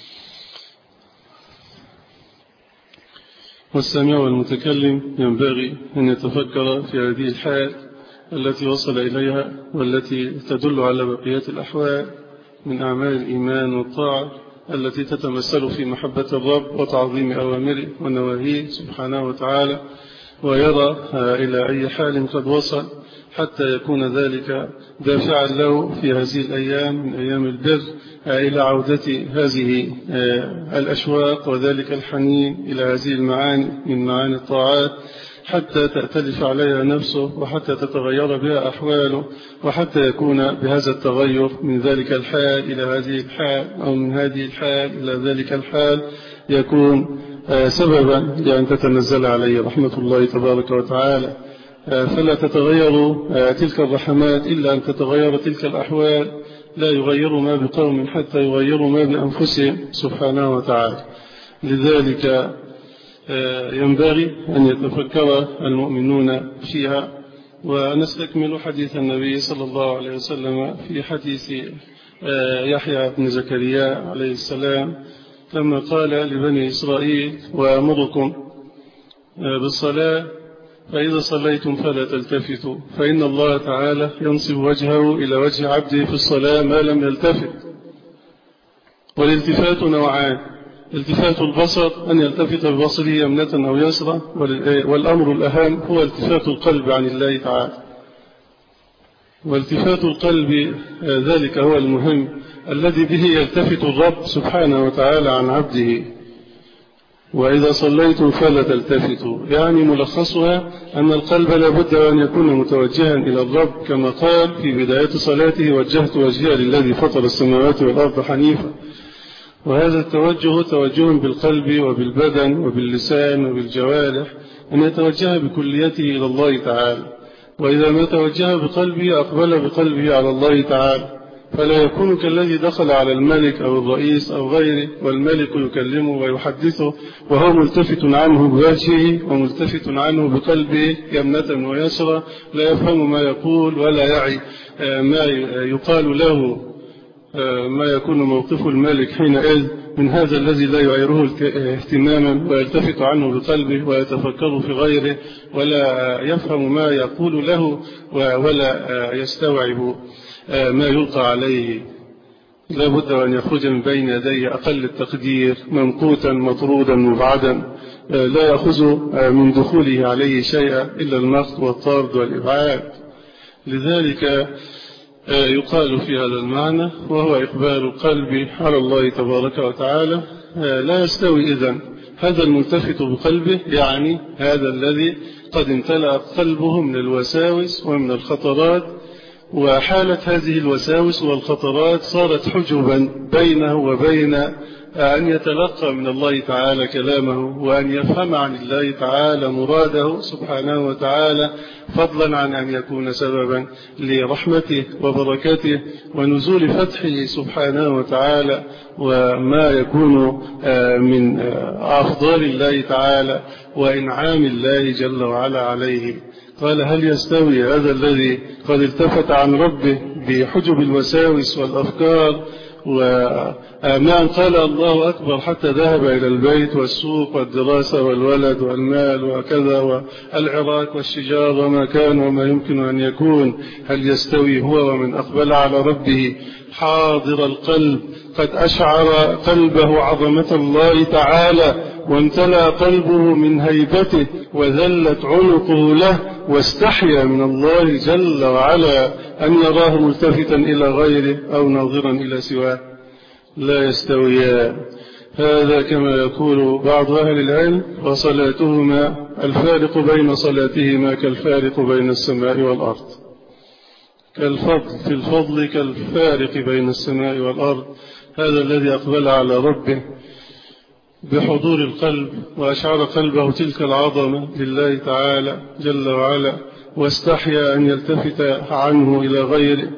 والسامع والمتكلم ينبغي أن يتفكر في هذه الحال التي وصل إليها والتي تدل على بقية الأحوال من أعمال الإيمان والطاعة التي تتمثل في محبة الرب وتعظيم أوامره ونواهيه سبحانه وتعالى، ويرى إلى أي حال قد وصل حتى يكون ذلك دافعا له في هذه الأيام من أيام البر إلى عودة هذه الأشواق وذلك الحنين إلى هذه المعاني من معاني الطاعات، حتى تأتلف عليها نفسه وحتى تتغير بها أحواله، وحتى يكون بهذا التغير من ذلك الحال إلى هذه الحال، أو من هذه الحال إلى ذلك الحال، يكون سببا لأن تتنزل عليه رحمة الله تبارك وتعالى. فلا تتغير تلك الرحمات إلا أن تتغير تلك الأحوال. لا يغير ما بقوم حتى يغيروا ما بأنفسهم سبحانه وتعالى. لذلك ينبغي أن يتفكر المؤمنون فيها. ونستكمل حديث النبي صلى الله عليه وسلم في حديث يحيى بن زكريا عليه السلام لما قال لبني إسرائيل: وأمركم بالصلاة فإذا صليتم فلا تلتفتوا فإن الله تعالى ينصب وجهه إلى وجه عبده في الصلاة ما لم يلتفت. والالتفات نوعان: التفات البصر أن يلتفت ببصره يمنة أو يسرى، والأمر الأهم هو التفات القلب عن الله تعالى. والتفات القلب ذلك هو المهم الذي به يلتفت الرب سبحانه وتعالى عن عبده. وإذا صليتم فلا تلتفتوا، يعني ملخصها أن القلب لابد أن يكون متوجها إلى الرب، كما قال في بداية صلاته: وجهت وجهي للذي فطر السماوات والأرض حنيفا. وهذا التوجه توجه بالقلب وبالبدن وباللسان وبالجوارح، أن يتوجه بكليته إلى الله تعالى. وإذا ما توجه بقلبه أقبل بقلبه على الله تعالى، فلا يكون كالذي دخل على الملك أو الرئيس أو غيره والملك يكلمه ويحدثه وهو ملتفت عنه بوجهه وملتفت عنه بقلبه يمنة ويسرى، لا يفهم ما يقول ولا يعي ما يقال له، ما يكون موقف الملك حينئذ من هذا الذي لا يعيره اهتماما ويلتفت عنه بقلبه ويتفكر في غيره ولا يفهم ما يقول له ولا يستوعب ما يلقى عليه. لا بد أن يخرج من بين يدي أقل التقدير ممقوتا مطرودا مبعدا، لا يأخذ من دخوله عليه شيئا إلا المقت والطرد والإبعاد. لذلك يقال في هذا المعنى وهو إقبال القلب على الله تبارك وتعالى. لا يستوي إذن هذا الملتفت بقلبه، يعني هذا الذي قد امتلأ قلبه من الوساوس ومن الخطرات، وحالة هذه الوساوس والخطرات صارت حجبا بينه وبين أن يتلقى من الله تعالى كلامه وأن يفهم عن الله تعالى مراده سبحانه وتعالى، فضلا عن أن يكون سببا لرحمته وبركته ونزول فتحه سبحانه وتعالى وما يكون من أفضال الله تعالى وإنعام الله جل وعلا عليه. قال: هل يستوي هذا الذي قد التفت عن ربه بحجب الوساوس والأفكار وما قال الله أكبر حتى ذهب إلى البيت والسوق والدراسة والولد والمال وكذا والعراك والشجار وما كان وما يمكن أن يكون؟ هل يستوي هو ومن أقبل على ربه حاضر القلب قد أشعر قلبه عظمة الله تعالى وامتلأ قلبه من هيبته وذلت عنقه له واستحيا من الله جل وعلا أن يراه ملتفتا إلى غيره أو ناظرا إلى سواه؟ لا يستويان. هذا كما يقول بعض أهل العلم: وصلاتهما الفارق بين صلاتهما كالفارق بين السماء والأرض. كالفضل في الفضل كالفارق بين السماء والأرض. هذا الذي أقبل على ربه بحضور القلب وأشعر قلبه تلك العظمة لله تعالى جل وعلا، واستحيا أن يلتفت عنه إلى غيره،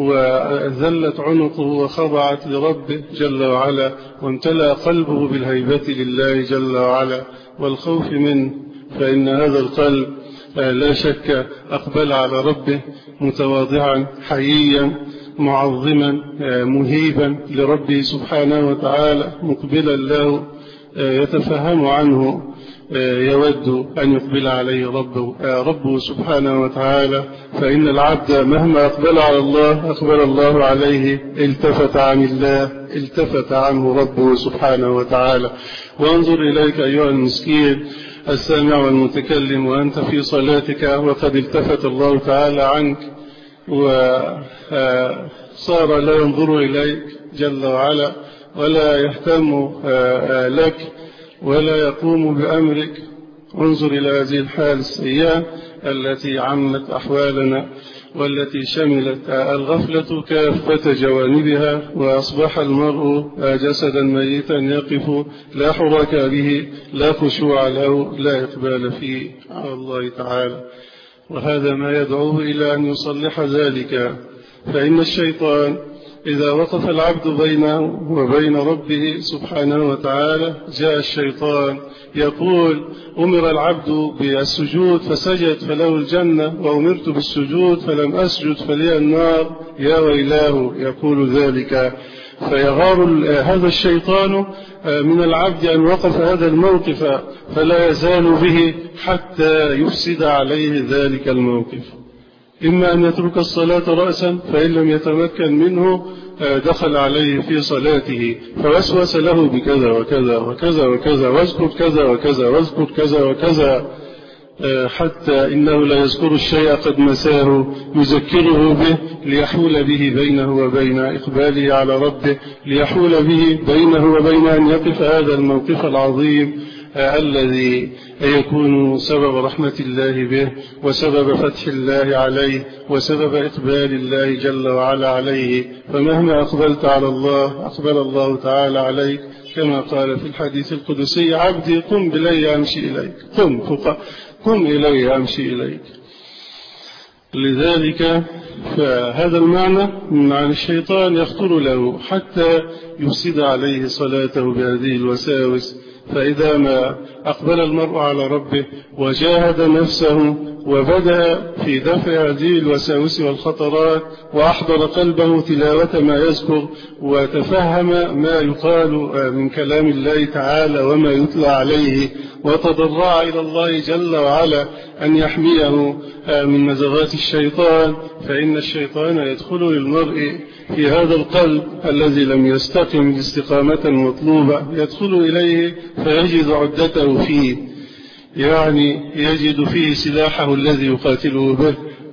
وذلت عنقه وخضعت لربه جل وعلا، وامتلأ قلبه بالهيبة لله جل وعلا والخوف منه، فإن هذا القلب لا شك أقبل على ربه متواضعا حييا معظما مهيبا لربه سبحانه وتعالى مقبلا له يتفهم عنه، يود أن يقبل عليه ربه سبحانه وتعالى. فإن العبد مهما أقبل على الله أقبل الله عليه، التفت عن الله التفت عنه ربه سبحانه وتعالى. وانظر إليك أيها المسكين السامع والمتكلم وأنت في صلاتك وقد التفت الله تعالى عنك وصار لا ينظر إليك جل وعلا ولا يهتم لك ولا يقوم بأمرك. انظر إلى هذه الحال السيئة التي عمت أحوالنا والتي شملت الغفلة كافة جوانبها، وأصبح المرء جسدا ميتا يقف لا حرك به لا خشوع له لا إقبال فيه على الله تعالى. وهذا ما يدعوه إلى أن يصلح ذلك، فإن الشيطان إذا وقف العبد بينه وبين ربه سبحانه وتعالى جاء الشيطان يقول أمر العبد بالسجود فسجد فله الجنة، وأمرت بالسجود فلم أسجد فلي النار، يا ويلاه يقول ذلك. فيغار هذا الشيطان من العبد أن وقف هذا الموقف، فلا يزال به حتى يفسد عليه ذلك الموقف. إما أن يترك الصلاة رأسا، فإن لم يتمكن منه دخل عليه في صلاته فوسوس له بكذا وكذا وكذا وكذا، واذكر كذا وكذا واذكر كذا وكذا، حتى إنه لا يذكر الشيء قد نساه، يذكره به ليحول به بينه وبين إقباله على ربه، ليحول به بينه وبين أن يقف هذا الموقف العظيم الذي يكون سبب رحمة الله به، وسبب فتح الله عليه، وسبب إقبال الله جل وعلا عليه. فمهما أقبلت على الله أقبل الله تعالى عليك، كما قال في الحديث القدسي: عبدي قم إلي أمشي إليك، قم إلي أمشي إليك. لذلك فهذا المعنى من معنى الشيطان يخطر له حتى يفسد عليه صلاته بهذه الوساوس. فإذا ما أقبل المرء على ربه وجاهد نفسه وبدأ في دفع هذه الوساوس والخطرات، وأحضر قلبه تلاوة ما يذكر، وتفهم ما يقال من كلام الله تعالى وما يتلى عليه، وتضرع إلى الله جل وعلا أن يحميه من نزغات الشيطان، فإن الشيطان يدخل للمرء في هذا القلب الذي لم يستقم الاستقامة مطلوبة، يدخل إليه فيجد عدته فيه، يعني يجد فيه سلاحه الذي يقاتله به.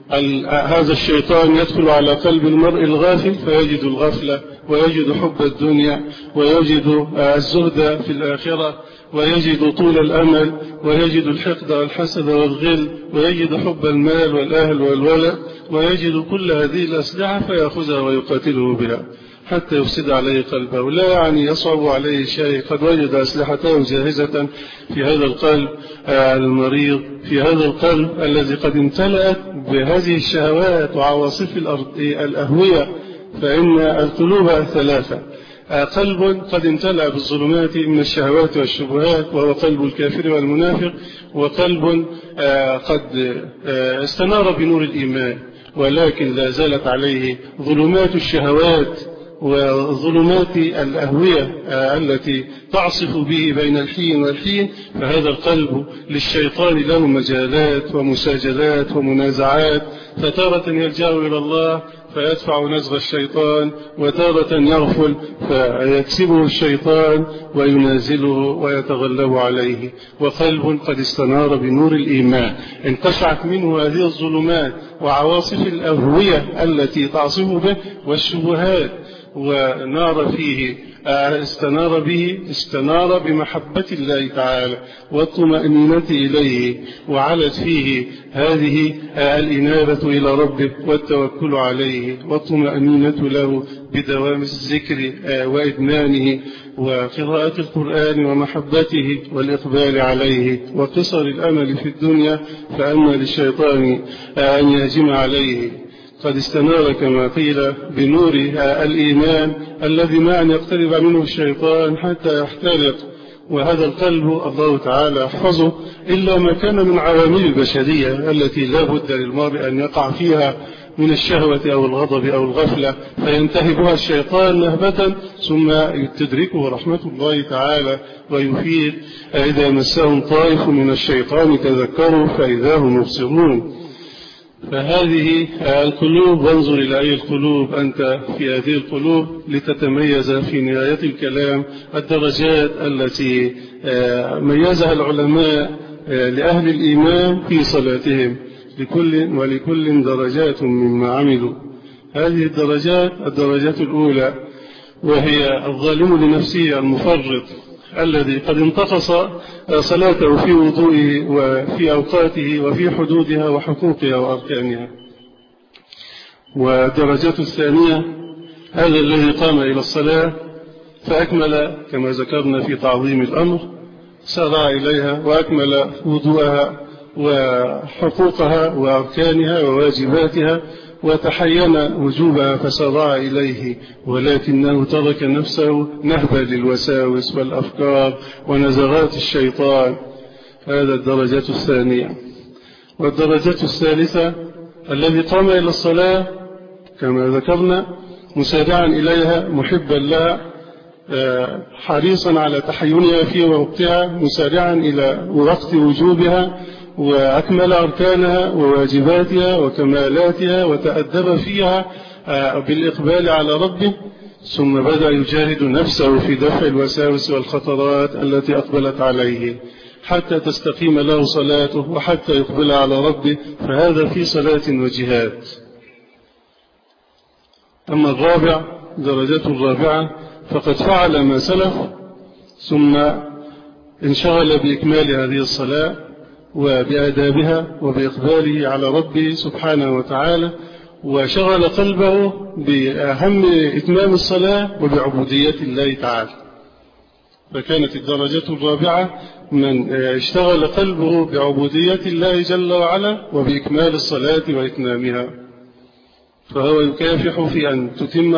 هذا الشيطان يدخل على قلب المرء الغافل فيجد الغفلة، ويجد حب الدنيا، ويجد الزهد في الآخرة، ويجد طول الأمل، ويجد الحقد والحسد والغل، ويجد حب المال والأهل والولد، ويجد كل هذه الأسلحة فيأخذها ويقاتله بها حتى يفسد عليه قلبه. لا يعني يصعب عليه شيء، قد وجد أسلحته جاهزة في هذا القلب المريض، في هذا القلب الذي قد امتلأت بهذه الشهوات وعواصف الأهوية. فإن القلوب ثلاثة: قلب قد امتلأ بالظلمات من الشهوات والشبهات وهو قلب الكافر والمنافق، وقلب قد استنار بنور الإيمان ولكن لا زالت عليه ظلمات الشهوات وظلمات الأهوية التي تعصف به بين الحين والحين. فهذا القلب للشيطان له مجالات ومساجلات ومنازعات، فتارة يلجأ إلى الله فيدفع نزغ الشيطان، وتارة يغفل فيكسبه الشيطان وينازله ويتغلب عليه. وقلب قد استنار بنور الإيمان انقشعت منه هذه الظلمات وعواصف الأهوية التي تعصف به والشبهات، ونار فيه استنار بمحبة الله تعالى والطمأنينة إليه، وعلت فيه هذه الإنابة إلى ربه والتوكل عليه والطمأنينة له بدوام الذكر وإدمانه وقراءة القرآن ومحبته والإقبال عليه وقصر الأمل في الدنيا. فأما للشيطان أن يهجم عليه قد استنار كما قيل بنور الإيمان الذي ما أن يقترب منه الشيطان حتى يحترق. وهذا القلب الله تعالى يحفظه إلا ما كان من عوامل البشرية التي لا بد للمرء أن يقع فيها من الشهوة أو الغضب أو الغفلة، فينتهبها الشيطان نهبة ثم تدركه رحمة الله تعالى ويفيد. إذا مسهم طائف من الشيطان تذكروا فإذا هم مبصرون. فهذه القلوب، وانظر إلى أي القلوب أنت في هذه القلوب لتتميز في نهاية الكلام الدرجات التي ميزها العلماء لأهل الإيمان في صلاتهم، ولكل درجات مما عملوا. هذه الدرجات الأولى وهي الظالم لنفسه المفرط الذي قد انتقص صلاته في وضوئه وفي أوقاته وفي حدودها وحقوقها وأركانها. والدرجات الثانية هذا الذي قام إلى الصلاة فأكمل كما ذكرنا في تعظيم الأمر، سارع إليها وأكمل وضوءها وحقوقها وأركانها وواجباتها، وتحين وجوبها فسارع إليه، ولكنه ترك نفسه نهبا للوساوس والأفكار ونزغات الشيطان. هذا الدرجة الثانية. والدرجة الثالثة الذي قام إلى الصلاة كما ذكرنا مسارعا إليها محبا لها حريصا على تحينها في وقتها، مسارعا إلى وقت وجوبها وأكمل أركانها وواجباتها وكمالاتها وتأدب فيها بالإقبال على ربه، ثم بدأ يجاهد نفسه في دفع الوساوس والخطرات التي أقبلت عليه حتى تستقيم له صلاته وحتى يقبل على ربه، فهذا في صلاة وجهاد. أما الرابع درجة الرابعة فقد فعل ما سلف ثم انشغل بإكمال هذه الصلاة وبآدابها وبإقباله على ربه سبحانه وتعالى، وشغل قلبه بأهم إتمام الصلاة وبعبودية الله تعالى. فكانت الدرجة الرابعة من اشتغل قلبه بعبودية الله جل وعلا وبإكمال الصلاة وإتمامها، فهو يكافح في أن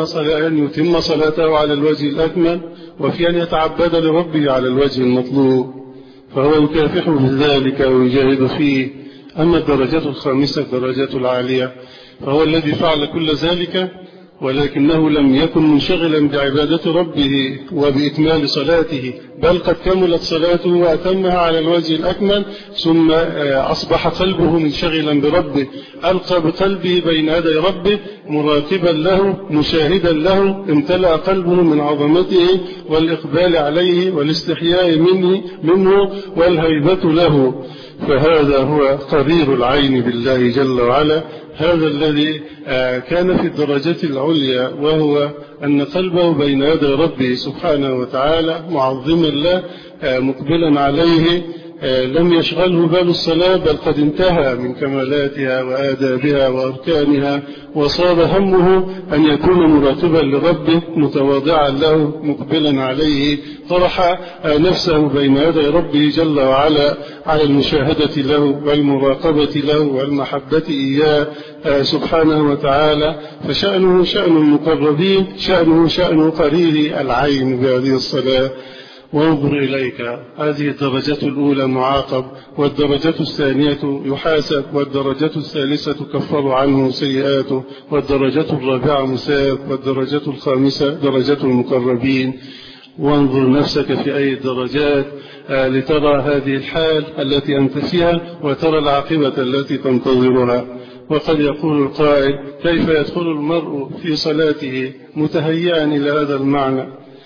يتم صلاته على الوجه الأكمل، وفي أن يتعبد لربه على الوجه المطلوب، فهو يكافح بذلك ويجاهد فيه. أما الدرجة الخامسة الدرجة العالية فهو الذي فعل كل ذلك ولكنه لم يكن منشغلا بعبادة ربه وبإكمال صلاته، بل قد كملت صلاته وأتمها على الوجه الأكمل، ثم أصبح قلبه منشغلا بربه، ألقى بقلبه بين يدي ربه مراقبا له مشاهدا له، امتلأ قلبه من عظمته والإقبال عليه والاستحياء منه والهيبة له، فهذا هو قرير العين بالله جل وعلا. هذا الذي كان في الدرجة العليا، وهو أن قلبه بين يدي ربه سبحانه وتعالى معظما له مقبلا عليه، لم يشغله بال الصلاة، بل قد انتهى من كمالاتها وآدابها وأركانها، وصار همه أن يكون مراقبا لربه متواضعا له مقبلا عليه، طرح نفسه بين يدي ربه جل وعلا على المشاهدة له والمراقبة له والمحبة إياه سبحانه وتعالى. فشأنه شأن المقربين، شأنه شأن قرير العين بهذه الصلاة. وانظر إليك، هذه الدرجة الأولى معاقب، والدرجة الثانية يحاسب، والدرجة الثالثة تكفر عنه سيئاته، والدرجة الرابعة مساب، والدرجة الخامسة درجة المقربين. وانظر نفسك في أي الدرجات لترى هذه الحال التي أنت فيها وترى العاقبة التي تنتظرها. وقد يقول القائل: كيف يدخل المرء في صلاته متهيئا إلى هذا المعنى؟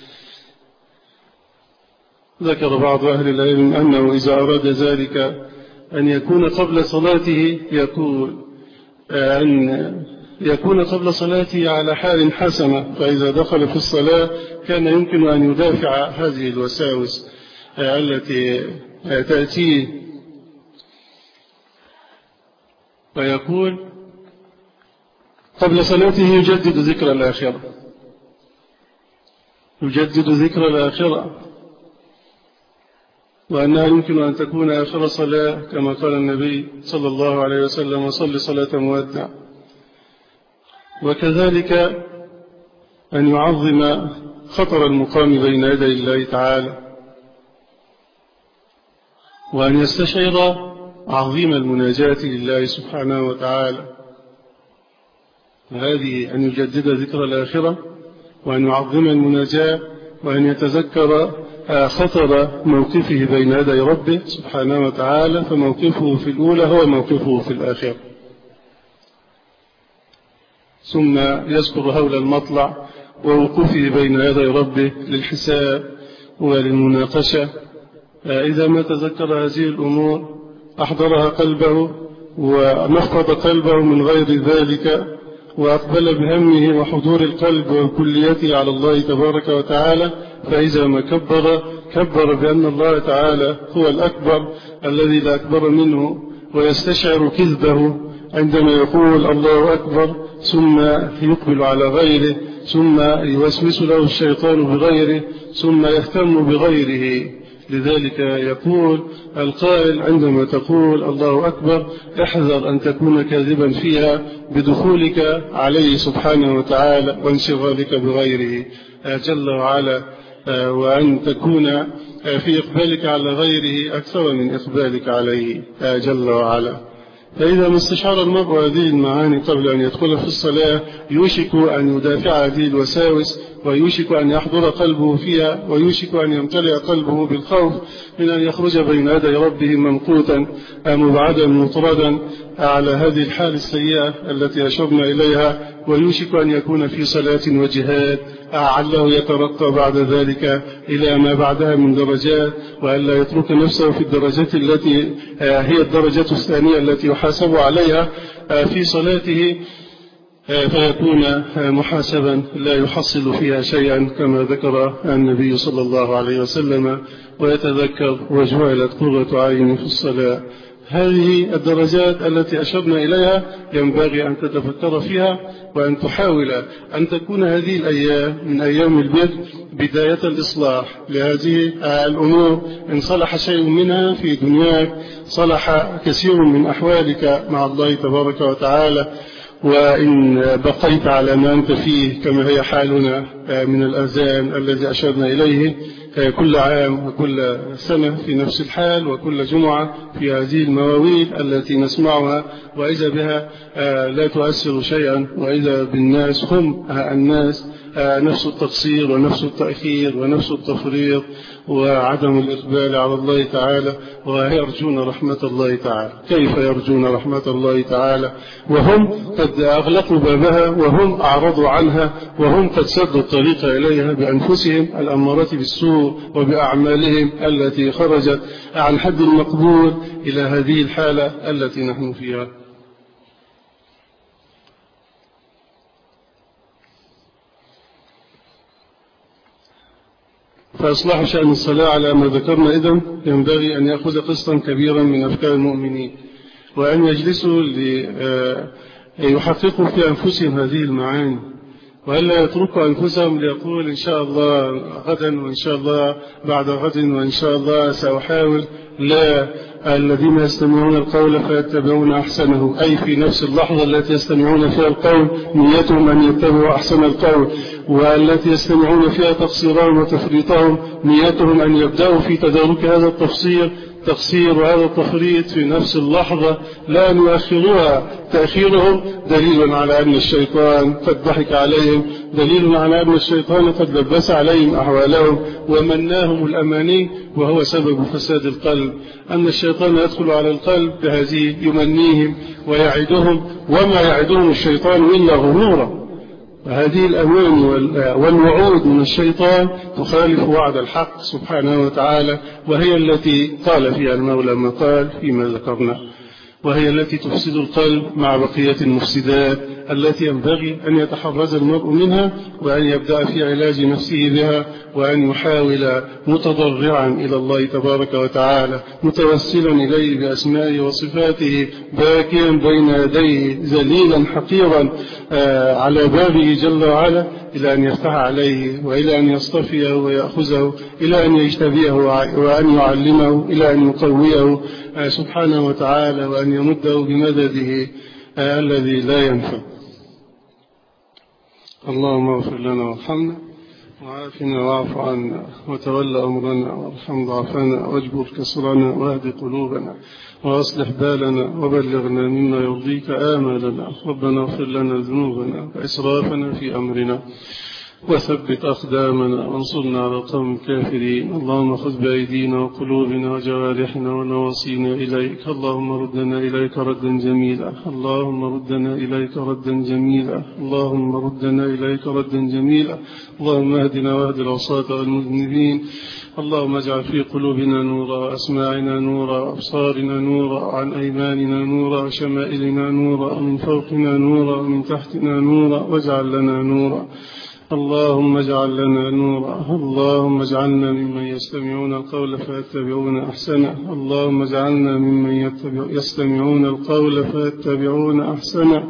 ذكر بعض أهل العلم أنه إذا أراد ذلك أن يكون قبل صلاته أن يكون قبل صلاته على حال حسنة، فإذا دخل في الصلاة كان يمكن أن يدافع هذه الوساوس التي تأتيه، فيقول قبل صلاته يجدد ذكر الآخرة، يجدد ذكر الآخرة، وأنها يمكن أن تكون آخر صلاة كما قال النبي صلى الله عليه وسلم: صل صلاة مودع. وكذلك أن يعظم خطر المقام بين يدي الله تعالى، وأن يستشعر عظيم المناجاة لله سبحانه وتعالى. هذه أن يجدد ذكر الآخرة، وأن يعظم المناجاة، وأن يتذكر خطر موقفه بين يدي ربه سبحانه وتعالى، فموقفه في الأولى هو موقفه في الآخرة. ثم يذكر هول المطلع ووقوفه بين يدي ربه للحساب وللمناقشة. إذا ما تذكر هذه الأمور أحضرها قلبه ونفض قلبه من غير ذلك، وأقبل بهمه وحضور القلب وكليته على الله تبارك وتعالى، فإذا ما كبر بأن الله تعالى هو الأكبر الذي لا أكبر منه، ويستشعر كذبه عندما يقول الله أكبر، ثم يقبل على غيره، ثم يوسوس له الشيطان بغيره، ثم يهتم بغيره لذلك يقول القائل عندما تقول الله أكبر احذر أن تكون كاذبا فيها بدخولك عليه سبحانه وتعالى وانشغالك بغيره جل وعلا، وأن تكون في إقبالك على غيره أكثر من إقبالك عليه جل وعلا. فإذا ما استشعر المرء هذه المعاني قبل أن يدخل في الصلاة يوشك أن يدافع هذه الوساوس، ويوشك أن يحضر قلبه فيها، ويوشك أن يمتلئ قلبه بالخوف من أن يخرج بين يدي ربه ممقوتا مبعدا مطردا على هذه الحال السيئة التي أشرنا إليها، ويوشك أن يكون في صلاة وجهاد عله يترقى بعد ذلك إلى ما بعدها من درجات، وألا يترك نفسه في الدرجات التي هي الدرجة الثانية التي يحاسب عليها في صلاته، فيكون محاسبا لا يحصل فيها شيئا كما ذكر النبي صلى الله عليه وسلم، ويتذكر وجعلت قرة عيني في الصلاة. هذه الدرجات التي أشرنا إليها ينبغي أن تتفكر فيها، وأن تحاول أن تكون هذه الأيام من أيام البر بداية الإصلاح لهذه الأمور. إن صلح شيء منها في دنياك صلح كثير من أحوالك مع الله تبارك وتعالى، وإن بقيت على ما أنت فيه كما هي حالنا من الأذان الذي أشرنا إليه كل عام وكل سنة في نفس الحال، وكل جمعة في هذه المواويل التي نسمعها، وإذا بها لا تؤثر شيئا، وإذا بالناس هم الناس نفس التقصير ونفس التأخير ونفس التفريط وعدم الإقبال على الله تعالى، ويرجون رحمة الله تعالى. كيف يرجون رحمة الله تعالى وهم قد أغلقوا بابها، وهم أعرضوا عنها، وهم قد سدوا الطريق إليها بأنفسهم الأمارة بالسوء وبأعمالهم التي خرجت عن حد المقبول إلى هذه الحالة التي نحن فيها. فإصلاح شأن الصلاة على ما ذكرنا إذن ينبغي أن يأخذ قسطا كبيرا من أفكار المؤمنين، وأن يجلسوا ليحققوا في أنفسهم هذه المعاني، وألا يتركوا أنفسهم ليقول إن شاء الله غدا، وإن شاء الله بعد غد، وإن شاء الله سأحاول. لا، الذين يستمعون القول فيتبعون أحسنه، أي في نفس اللحظة التي يستمعون فيها القول نيتهم أن يتبعوا أحسن القول، والتي يستمعون فيها تقصيرهم وتفريطهم نيتهم أن يبدأوا في تدارك هذا تقصير وهذا التفريط في نفس اللحظة، لا أن يؤخروها. تأخيرهم دليل على أن الشيطان قد ضحك عليهم، دليل على أن الشيطان قد لبس عليهم أحوالهم ومناهم الأماني، وهو سبب فساد القلب. أن الشيطان يدخل على القلب بهذه يمنيهم ويعدهم، وما يعدهم الشيطان إلا غرورا. هذه الأمان والوعود من الشيطان تخالف وعد الحق سبحانه وتعالى، وهي التي قال فيها المولى ما قال فيما ذكرنا، وهي التي تفسد القلب مع بقية المفسدات التي ينبغي أن يتحرز المرء منها، وأن يبدأ في علاج نفسه بها، وأن يحاول متضرعا إلى الله تبارك وتعالى متوسلا إليه بأسمائه وصفاته، باكيا بين يديه ذليلا حقيرا على بابه جل وعلا، إلى أن يفتح عليه، وإلى أن يصطفيه ويأخذه، إلى أن يجتبيه وأن يعلمه، إلى أن يقويه سبحانه وتعالى، وأن يمده بمدده الذي لا ينفد. اللهم اغفر لنا وارحمنا وعافنا واعف عنا وتولى أمرنا وارحم ضعفنا واجبر كسرنا واهد قلوبنا وأصلح بالنا وبلغنا مما يرضيك آمالنا. ربنا اغفر لنا ذنوبنا وإسرافنا في أمرنا وثبت أقدامنا وانصرنا على القوم الكافرين. اللهم خذ بأيدينا وقلوبنا وجوارحنا ونواصينا إليك. اللهم ردنا إليك ردا جميلا، اللهم ردنا إليك ردا جميلا، اللهم ردنا إليك ردا جميلا. اللهم اهدنا واهد العصاة والمذنبين. اللهم اجعل في قلوبنا نورا وأسماعنا نورا وأبصارنا نورا، عن أيماننا نورا وشمائلنا نورا، ومن فوقنا نورا ومن تحتنا نورا، واجعل لنا نورا. اللهم اجعل لنا نورا. اللهم اجعلنا ممن يستمعون القول فيتبعون أحسنه. اللهم اجعلنا ممن يستمعون القول فيتبعون أحسنه.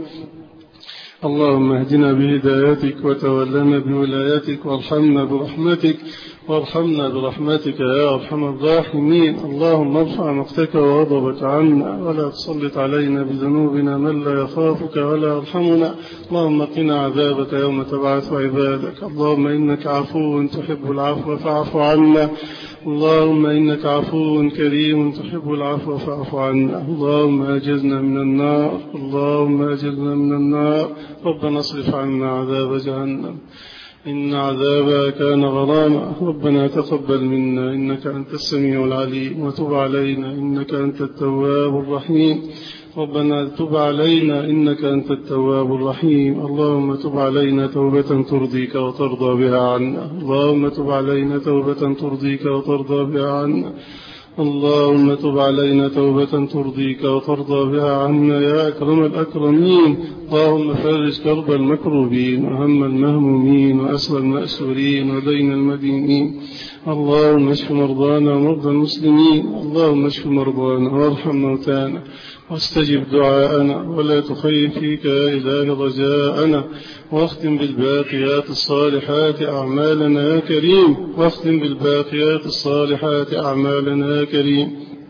اللهم اهدنا بهدايتك وتولنا بولايتك وارحمنا برحمتك وارحمنا برحمتك يا أرحم الراحمين. اللهم ارفع مقتك وغضبك عنا ولا تسلط علينا بذنوبنا من لا يخافك ولا يرحمنا. اللهم قنا عذابك يوم تبعث عبادك. اللهم إنك عفو تحب العفو فاعف عنا. اللهم إنك عفو كريم تحب العفو فاعف عنا. اللهم أجرنا من النار. اللهم أجرنا من النار. ربنا اصرف عنا عذاب جهنم إن عذابها كان غراما. ربنا تقبل منا إنك أنت السميع العليم وتب علينا إنك أنت التواب الرحيم. ربنا تب علينا إنك أنت التواب الرحيم. اللهم تب علينا توبة ترضيك وترضى بها عنا. اللهم تب علينا توبة ترضيك وترضى بها عنا. اللهم تب علينا توبة ترضيك وترضى بها عنا يا أكرم الأكرمين. اللهم فرج كرب المكروبين وهم المهمومين وأسر المأسورين ودين المدينين. اللهم اشف مرضانا ومرضى المسلمين. اللهم اشف مرضانا وارحم موتانا واستجب دعاءنا ولا تخيب فيك يا إله رجاءنا. واختم بالباقيات الصالحات أعمالنا يا كريم. واختم بالباقيات الصالحات أعمالنا يا كريم.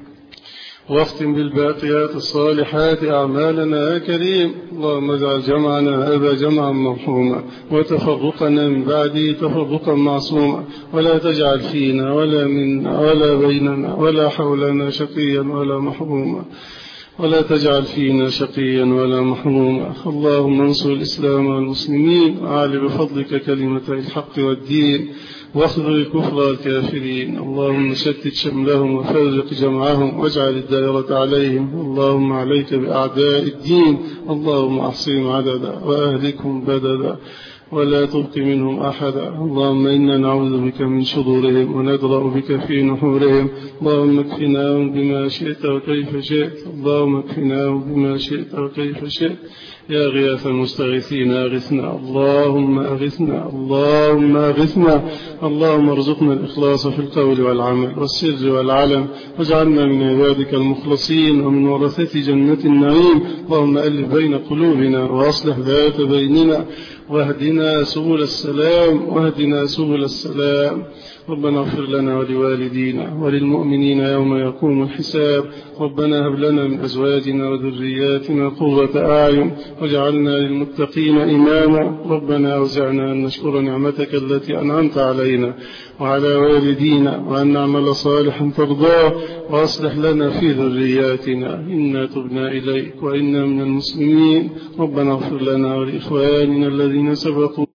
واختم بالباقيات الصالحات أعمالنا يا كريم. اللهم اجعل جمعنا هذا جمعا مرحوما وتفرقنا من بعده تفرقا معصوما. ولا تجعل فينا ولا منا ولا بيننا ولا حولنا شقيا ولا محروما. ولا تجعل فينا شقيا ولا محروما. اللهم انصر الإسلام والمسلمين وأعل بفضلك كلمتي الحق والدين واخذل الكفر والكافرين. اللهم شتت شملهم وفرق جمعهم واجعل الدائرة عليهم. اللهم عليك بأعداء الدين. اللهم أحصهم عددا وأهلكهم بددا ولا تبق منهم أحدا. اللهم إنا نعوذ بك من شرورهم وندرأ بك في نحورهم. اللهم اكفناهم بما شئت وكيف شئت. اللهم اكفناهم بما شئت وكيف شئت. يا غياث المستغيثين أغثنا. اللهم أغثنا. اللهم أغثنا. اللهم ارزقنا الإخلاص في القول والعمل والسر والعلم واجعلنا من عبادك المخلصين ومن ورثة جنة النعيم. اللهم ألف بين قلوبنا وأصلح ذات بيننا واهدنا سبل السلام. واهدنا سبل السلام. ربنا اغفر لنا ولوالدينا وللمؤمنين يوم يقوم الحساب. ربنا هب لنا من أزواجنا وذرياتنا قرة أعين واجعلنا للمتقين إماما. ربنا أوزعنا أن نشكر نعمتك التي أنعمت علينا وعلى والدينا وأن نعمل صالحا ترضاه وأصلح لنا في ذرياتنا إنا تبنا إليك وإنا من المسلمين. ربنا اغفر لنا ولإخواننا الذين سبقوا